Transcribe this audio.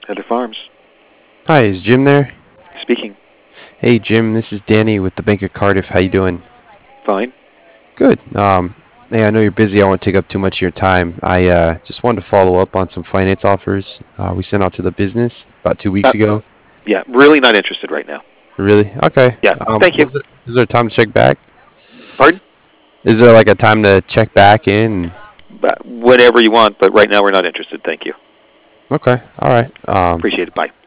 Heather Farms. Hi, is Jim there? Speaking. Hey Jim, this is Danny with the Bank of Cardiff. How you doing? Fine. Good. Hey, I know you're busy. I won't take up too much of your time. I just wanted to follow up on some finance offers we sent out to the business about 2 weeks Uh, ago. yeah, really not interested right now. Really? Okay. Yeah, thank you. Is there a time to check back? Pardon? Is there like a time to check back in? Whatever you want, but right now we're not interested. Thank you. Okay. All right. Appreciate it. Bye.